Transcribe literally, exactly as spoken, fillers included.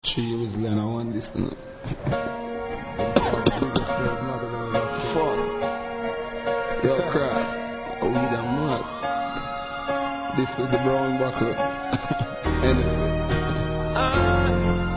Three Weasley and I want this now. Fuck. Yo, Cross. We the mad. This is the brown buckle. Anything.